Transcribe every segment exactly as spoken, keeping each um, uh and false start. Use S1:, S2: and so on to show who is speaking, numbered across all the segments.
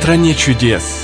S1: стране чудес.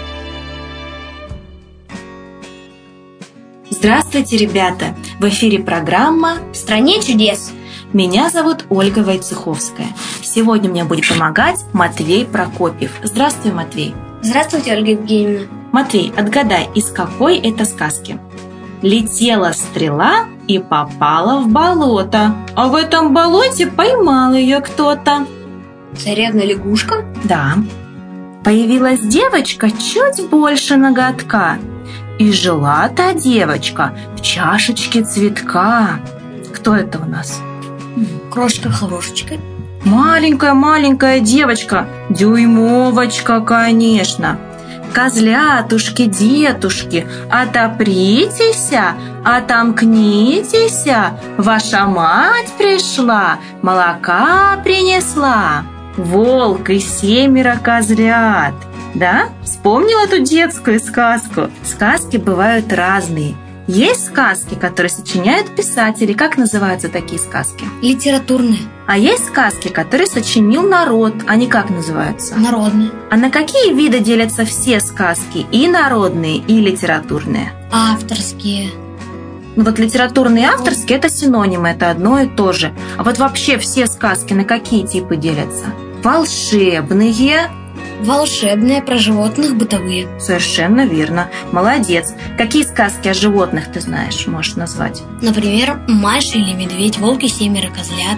S2: Здравствуйте, ребята! В эфире программа
S3: «В стране чудес».
S2: Меня зовут Ольга Войцеховская. Сегодня мне будет помогать Матвей Прокопьев. Здравствуй, Матвей.
S3: Здравствуйте, Ольга Евгеньевна.
S2: Матвей, отгадай, из какой это сказки? Летела стрела и попала в болото, а в этом болоте поймал ее кто-то.
S3: Царевна-лягушка?
S2: Да. Появилась девочка чуть больше ноготка, и жила та девочка в чашечке цветка. Кто это у нас?
S3: Крошка-хорошечка.
S2: Маленькая-маленькая девочка, дюймовочка, конечно. Козлятушки, детушки, отопритеся, отомкнитеся, ваша мать пришла, молока принесла. Волк и семеро козлят. Да? Вспомнил эту детскую сказку? Сказки бывают разные. Есть сказки, которые сочиняют писатели. Как называются такие сказки?
S3: Литературные.
S2: А есть сказки, которые сочинил народ. Они как называются?
S3: Народные.
S2: А на какие виды делятся все сказки? И народные, и литературные?
S3: Авторские.
S2: Ну вот литературные и авторские – это синонимы, это одно и то же. А вот вообще все сказки на какие типы делятся? Волшебные.
S3: Волшебные, про животных, бытовые.
S2: Совершенно верно. Молодец. Какие сказки о животных ты знаешь, можешь назвать?
S3: Например, Маша или Медведь, Волк и семеро козлят.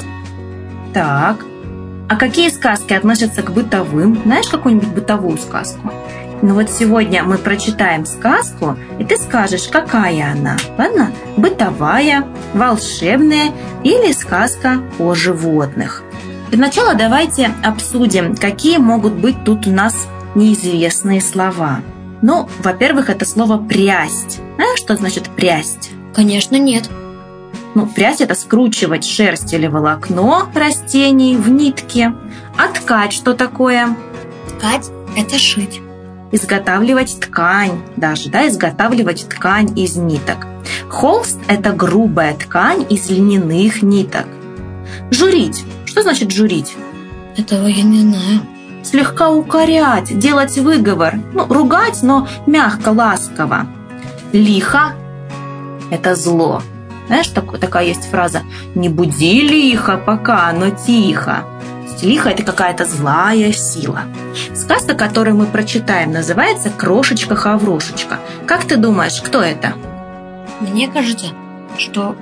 S2: Так. А какие сказки относятся к бытовым? Знаешь какую-нибудь бытовую сказку? Ну вот сегодня мы прочитаем сказку, и ты скажешь, какая она. Ладно? Бытовая, волшебная или сказка о животных. Для начала давайте обсудим, какие могут быть тут у нас неизвестные слова. Ну, во-первых, это слово «прясть». Знаешь, что значит «прясть»?
S3: Конечно, нет.
S2: Ну, прясть – это скручивать шерсть или волокно растений в нитки. А ткать что такое?
S3: Ткать – это шить.
S2: Изготавливать ткань, даже, да, изготавливать ткань из ниток. Холст – это грубая ткань из льняных ниток. Журить. Что значит журить?
S3: Этого я не знаю.
S2: Слегка укорять, делать выговор. Ну, ругать, но мягко, ласково. Лихо – это зло. Знаешь, так, такая есть фраза «Не буди лихо пока, но тихо». Лихо – это какая-то злая сила. Сказка, которую мы прочитаем, называется «Крошечка-хаврошечка». Как ты думаешь, кто это?
S3: Мне кажется, что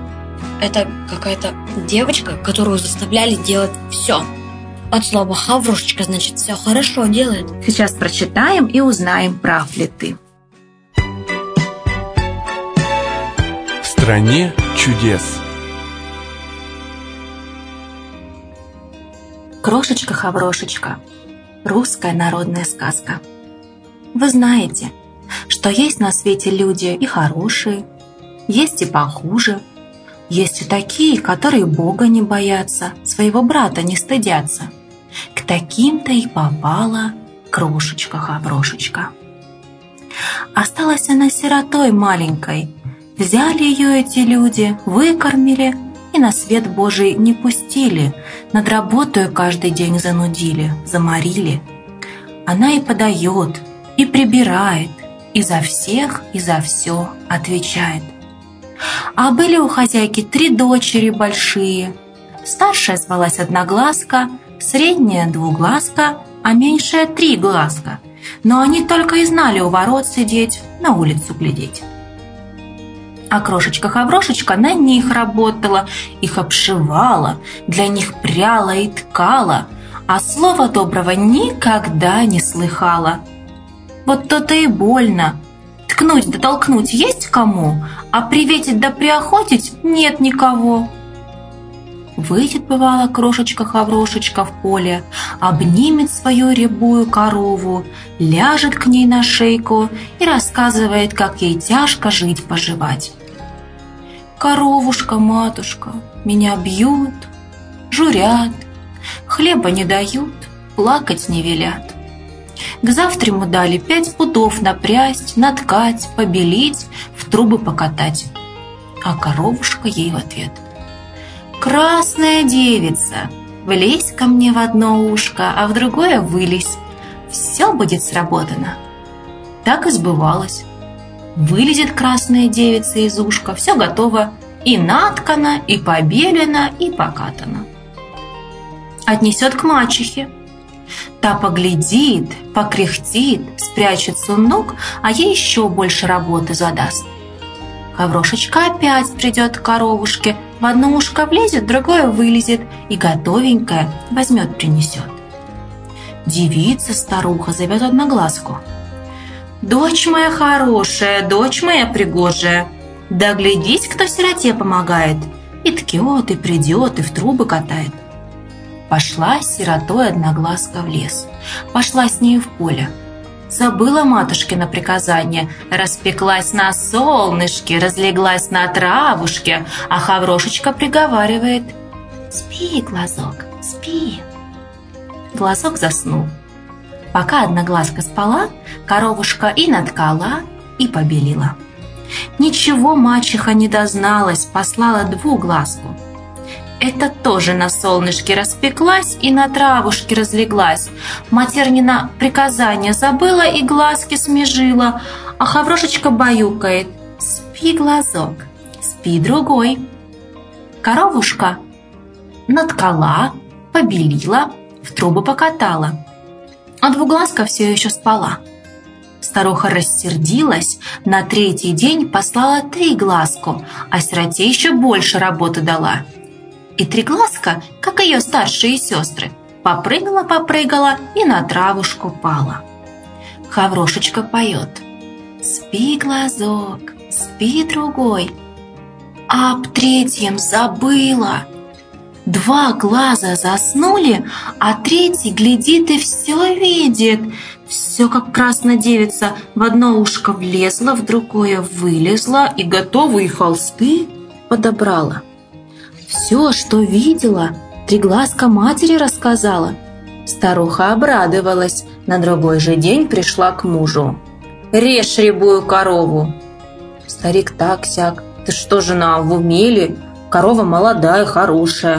S3: это какая-то девочка, которую заставляли делать все. От слова «хаврошечка» значит «все хорошо делает».
S2: Сейчас прочитаем и узнаем, прав ли ты.
S1: В стране чудес.
S2: Крошечка-хаврошечка. Русская народная сказка. Вы знаете, что есть на свете люди и хорошие, есть и похуже. Есть и такие, которые Бога не боятся, своего брата не стыдятся. К таким-то и попала крошечка-хаврошечка. Осталась она сиротой маленькой. Взяли ее эти люди, выкормили и на свет Божий не пустили, над работою каждый день занудили, заморили. Она и подает, и прибирает, и за всех, и за все отвечает. А были у хозяйки три дочери большие. Старшая звалась Одноглазка, средняя Двуглазка, а меньшая Триглазка. Но они только и знали у ворот сидеть, на улицу глядеть. А крошечка-хаврошечка на них работала, их обшивала, для них пряла и ткала, а слова доброго никогда не слыхала. Вот то-то и больно. Ткнуть да толкнуть есть кому, а приветить да приохотить нет никого. Выйдет, бывало, крошечка-хаврошечка в поле, обнимет свою рябую корову, ляжет к ней на шейку и рассказывает, как ей тяжко жить-поживать. «Коровушка, матушка, меня бьют, журят, хлеба не дают, плакать не велят. К завтраму дали пять пудов напрясть, наткать, побелить, в трубы покатать». А коровушка ей в ответ: «Красная девица, влезь ко мне в одно ушко, а в другое вылезь. все будет сработано. Так и сбывалось. Вылезет красная девица из ушка, все готово, и наткано, и побелено, и покатано. Отнесет к мачехе. Та поглядит, покряхтит, спрячется у ног, а ей еще больше работы задаст. Хаврошечка опять придет к коровушке, в одно ушко влезет, в другое вылезет, и готовенькое возьмет, принесет. Девица-старуха зовет Одноглазку. «Дочь моя хорошая, дочь моя пригожая, да глядись, кто сироте помогает, и ткет, и придет, и в трубы катает». Пошла с сиротой Одноглазка в лес, пошла с нею в поле. Забыла матушкино приказание, распеклась на солнышке, разлеглась на травушке, а Хаврошечка приговаривает: «Спи, глазок, спи». Глазок заснул. Пока Одноглазка спала, коровушка и наткала, и побелила. Ничего мачеха не дозналась, послала двуглазку. Это тоже на солнышке распеклась и на травушке разлеглась. Матернина приказание забыла и глазки смежила, а Хаврошечка баюкает: «Спи, глазок, спи, другой». Коровушка наткала, побелила, в трубы покатала, а двуглазка все еще спала. Старуха рассердилась, на третий день послала триглазку, а сироте еще больше работы дала. И триглазка, как ее старшие сестры, попрыгала-попрыгала и на травушку пала. Хаврошечка поет: «Спи, глазок, спи, другой». А об третьем забыла. Два глаза заснули, а третий глядит и все видит. Все, как красная девица, в одно ушко влезла, в другое вылезла и готовые холсты подобрала. Все, что видела, триглазка матери рассказала. Старуха обрадовалась, на другой же день пришла к мужу. «Режь рябую корову». Старик так-сяк: «Ты что, жена, в уме ли? Корова молодая, хорошая».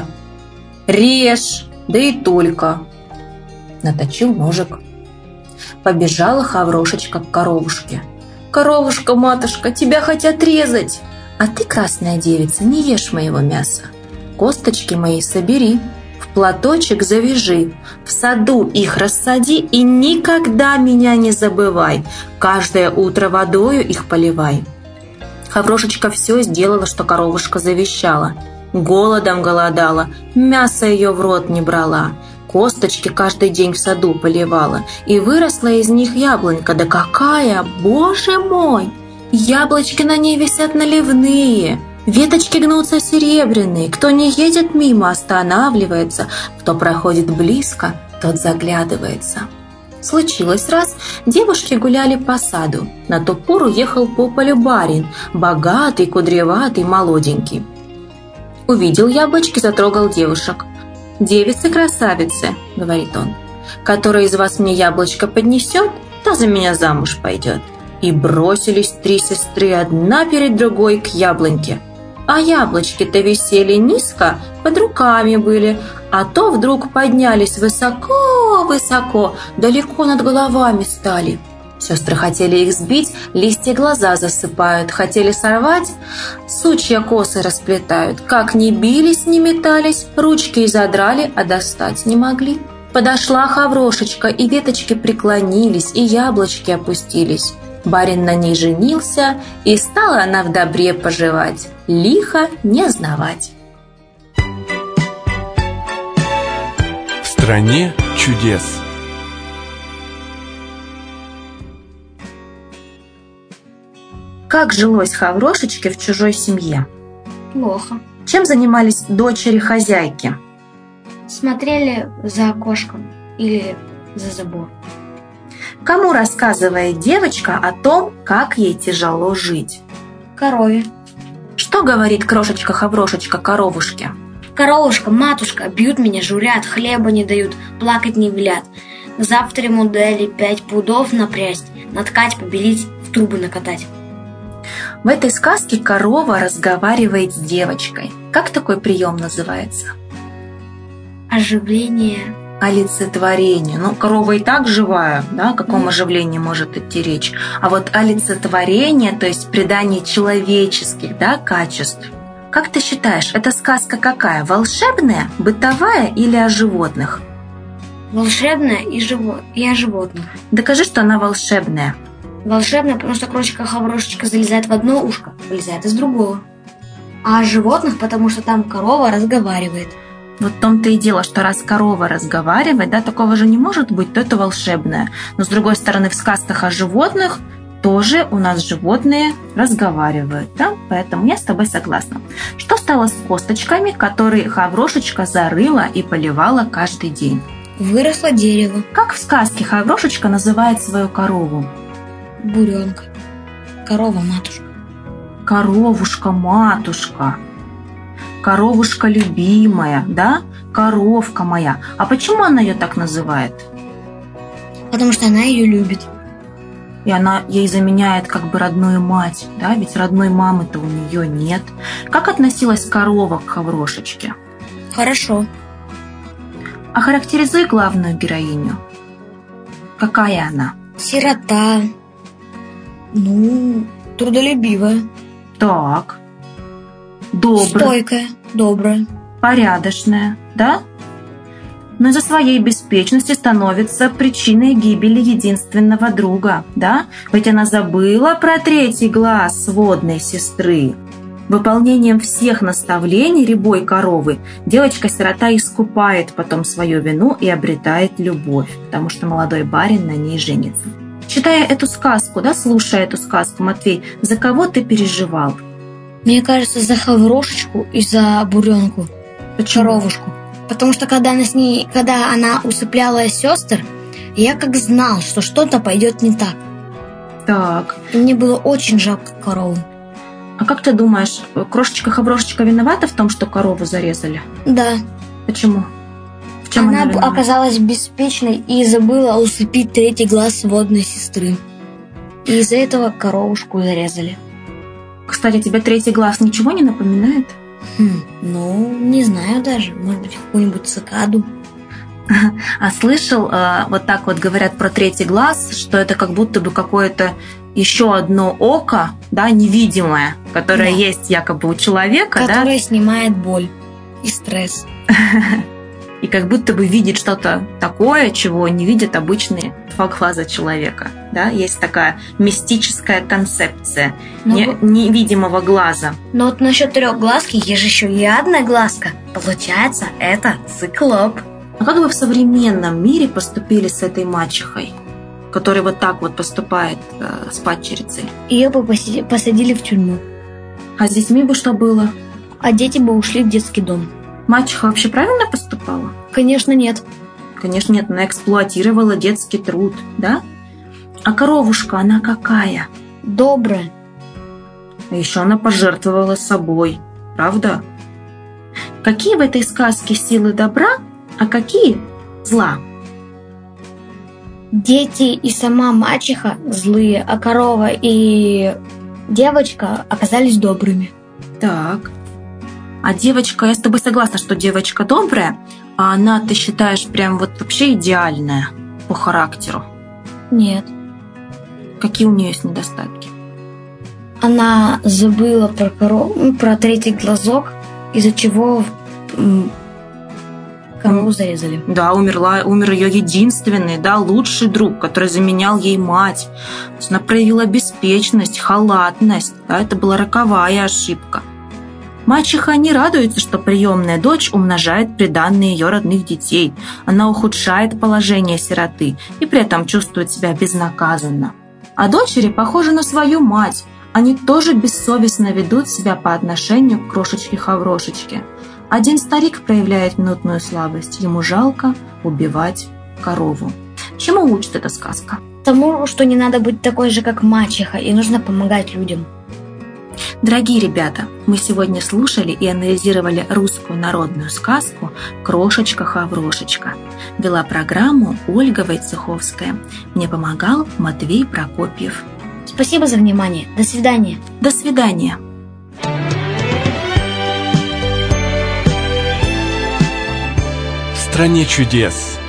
S2: «Режь, да и только». Наточил ножик. Побежала Хаврошечка к коровушке. «Коровушка, матушка, тебя хотят резать, а ты, красная девица, не ешь моего мяса. Косточки мои собери, в платочек завяжи, в саду их рассади и никогда меня не забывай, каждое утро водою их поливай». Хаврошечка все сделала, что коровушка завещала. Голодом голодала, мясо ее в рот не брала, косточки каждый день в саду поливала, и выросла из них яблонька. Да какая, боже мой! Яблочки на ней висят наливные, веточки гнутся серебряные. Кто не едет мимо, останавливается, кто проходит близко, тот заглядывается. Случилось раз, девушки гуляли по саду. На ту пору ехал по полю барин, богатый, кудряватый, молоденький. Увидел яблочки, затрогал девушек. «Девицы-красавицы», — говорит он, — «которая из вас мне яблочко поднесет, та за меня замуж пойдет». И бросились три сестры одна перед другой к яблоньке. А яблочки-то висели низко, под руками были, а то вдруг поднялись высоко-высоко, далеко над головами стали. Сестры хотели их сбить, листья глаза засыпают, хотели сорвать, сучья косы расплетают. Как ни бились, ни метались, ручки и задрали, а достать не могли. Подошла Хаврошечка, и веточки преклонились, и яблочки опустились. Барин на ней женился, и стала она в добре поживать, лихо не знавать.
S1: В стране чудес.
S2: Как жилось Хаврошечке в чужой семье?
S3: Плохо.
S2: Чем занимались дочери хозяйки?
S3: Смотрели за окошком или за забор.
S2: Кому рассказывает девочка о том, как ей тяжело жить?
S3: Корове.
S2: Что говорит крошечка Хаврошечка коровушке?
S3: Коровушка, матушка, бьют меня, журят, хлеба не дают, плакать не велят. Завтра ему дали пять пудов напрясть, наткать, побелить, в трубы накатать.
S2: В этой сказке корова разговаривает с девочкой. Как такой прием называется?
S3: Оживление
S2: олицетворение. Ну, корова и так живая, да, о каком оживлении может идти речь. А вот олицетворение, то есть придание человеческих, да, качеств. Как ты считаешь, эта сказка какая? Волшебная, бытовая или о животных?
S3: Волшебная и, живо... и о животных.
S2: Докажи, что она волшебная.
S3: Волшебная, потому что крошечка-хаврошечка залезает в одно ушко, вылезает из другого. А о животных, потому что там корова разговаривает.
S2: Вот в том-то и дело, что раз корова разговаривает, да, такого же не может быть, то это волшебное. Но с другой стороны, в сказках о животных тоже у нас животные разговаривают, да? Поэтому я с тобой согласна. Что стало с косточками, которые Хаврошечка зарыла и поливала каждый день?
S3: Выросло дерево.
S2: Как в сказке Хаврошечка называет свою корову?
S3: Буренка. Корова-матушка.
S2: Коровушка-матушка. Коровушка любимая, да? Коровка моя. А почему она ее так называет?
S3: Потому что она ее любит.
S2: И она ей заменяет как бы родную мать, да? Ведь родной мамы-то у нее нет. Как относилась корова к Хаврошечке?
S3: Хорошо.
S2: Охарактеризуй главную героиню. Какая она?
S3: Сирота. Ну, трудолюбивая.
S2: Так. Добрая.
S3: Стойкая, добрая.
S2: Порядочная, да? Но из-за своей беспечности становится причиной гибели единственного друга, да? Ведь она забыла про третий глаз сводной сестры. Выполнением всех наставлений рябой коровы девочка-сирота искупает потом свою вину и обретает любовь, потому что молодой барин на ней женится. Читая эту сказку, да, слушая эту сказку, Матвей, за кого ты переживал?
S3: Мне кажется, за Хаврошечку и за буренку.
S2: Почему?
S3: Коровушку. Потому что когда она с ней, когда она усыпляла сестер, я как знал, что что-то пойдет не так.
S2: Так.
S3: И мне было очень жалко корову.
S2: А как ты думаешь, крошечка-хаврошечка виновата в том, что корову зарезали?
S3: Да.
S2: Почему? В чем она,
S3: она
S2: она
S3: оказалась беспечной и забыла усыпить третий глаз сводной сестры. И из-за этого коровушку зарезали.
S2: Кстати, тебе третий глаз ничего не напоминает?
S3: Хм, ну, не знаю даже. Может быть, какую-нибудь цикаду.
S2: А слышал, вот так вот говорят про третий глаз, что это как будто бы какое-то еще одно око, да, невидимое, которое
S3: Да.
S2: есть якобы у человека,
S3: Которое снимает боль и стресс.
S2: да? И как будто бы видит что-то такое, чего не видят обычные два глаза человека. Да? Есть такая мистическая концепция
S3: Ну,
S2: не- невидимого глаза.
S3: Но вот насчет трехглазки есть же еще и одна глазка. Получается, это циклоп.
S2: А как бы в современном мире поступили с этой мачехой, которая вот так вот поступает э, с падчерицей?
S3: Ее бы поси- посадили в тюрьму,
S2: А с детьми бы что было?
S3: а дети бы ушли в детский дом.
S2: Мачеха вообще правильно поступала?
S3: Конечно, нет.
S2: Конечно, нет, она эксплуатировала детский труд, да? А коровушка, она какая?
S3: Добрая.
S2: А еще она пожертвовала собой, правда? Какие в этой сказке силы добра, а какие зла?
S3: Дети и сама мачеха злые, а корова и девочка оказались добрыми.
S2: Так. А девочка, я с тобой согласна, что девочка добрая, а она, ты считаешь, прям вот вообще идеальная по характеру.
S3: Нет.
S2: Какие у нее есть недостатки?
S3: Она забыла про корову, ну, про третий глазок, из-за чего м, корову зарезали.
S2: Да, умерла, умер ее единственный, да, лучший друг, который заменял ей мать. То есть она проявила беспечность, халатность. Да, это была роковая ошибка. Мачеха не радуется, что приемная дочь умножает приданные ее родных детей. Она ухудшает положение сироты и при этом чувствует себя безнаказанно. А дочери похожи на свою мать. Они тоже бессовестно ведут себя по отношению к крошечке-хаврошечке. Один старик проявляет минутную слабость. Ему жалко убивать корову. Чему учит эта сказка?
S3: Тому, что не надо быть такой же, как мачеха, и нужно помогать людям.
S2: Дорогие ребята, мы сегодня слушали и анализировали русскую народную сказку «Крошечка-хаврошечка». Вела программу Ольга Войцеховская. Мне помогал Матвей Прокопьев.
S3: Спасибо за внимание. До свидания.
S2: До свидания.
S1: В стране чудес.